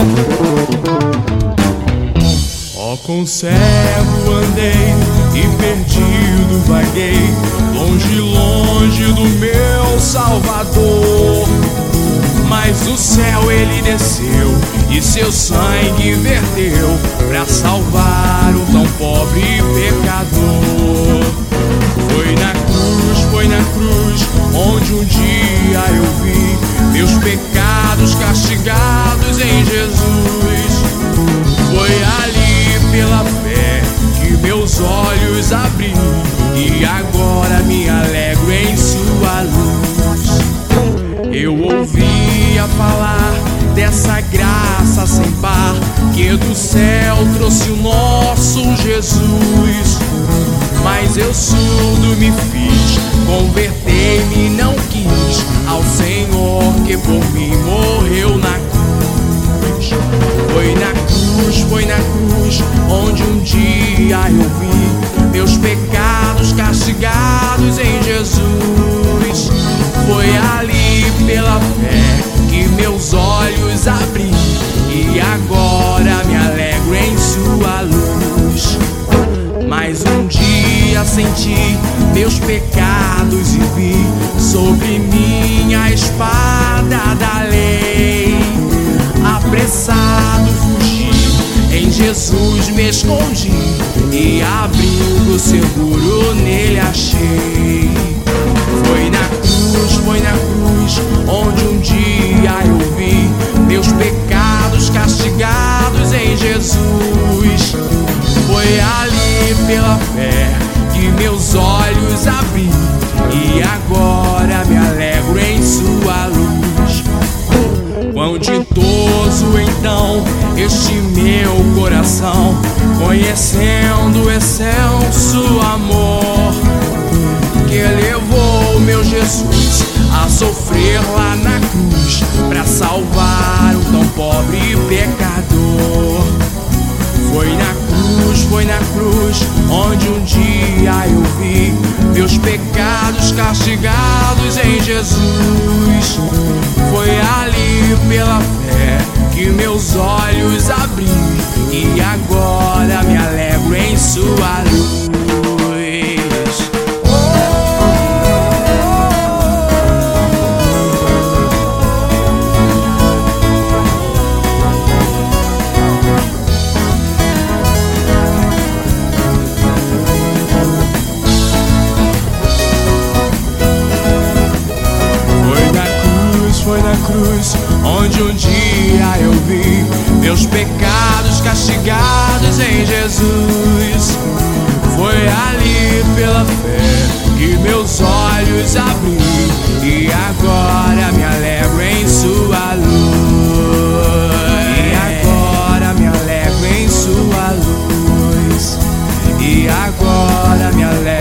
Ó, com cego andei e perdido vaguei, longe, longe do meu Salvador. Mas do céu ele desceu e seu sangue verteu pra salvar um tão pobre pecador. Foi na cruz, onde um dia eu vi meus pecados castigados em Jesus. Foi ali pela fé que meus olhos abri e agora me alegro em sua luz. Eu ouvia falar dessa graça sem par, que do céu trouxe o nosso Jesus. Mas eu surdo me fiz, convertei-me, não quis ao Senhor que por mim morreu na cruz. Foi na cruz, onde um dia eu vi meus pecados castigados em Jesus. Foi ali pela fé que meus olhos abri e agora me alegro em sua luz. Mas um dia senti meus pecados e vi sobre mim a espada da lei. Apressado fugi, em Jesus me escondi e abrigo seguro nele achei. Foi na cruz, onde um dia eu vi meus pecados castigados em Jesus. Foi ali pela fé que meus olhos abri e agora me alegro em sua luz. Quão ditoso então este meu coração, conhecendo o excelso amor que levou meu Jesus a sofrer lá na cruz pra salvar um tão pobre pecador. Foi na cruz, onde um dia eu vi meus pecados castigados em Jesus. Foi ali pela fé que meus olhos abri e agora me alegro em sua luz. Foi na cruz, onde um dia eu vi meus pecados castigados em Jesus. Foi ali pela fé que meus olhos abri e agora me alegro em sua luz. E agora me alegro em sua luz. E agora me alegro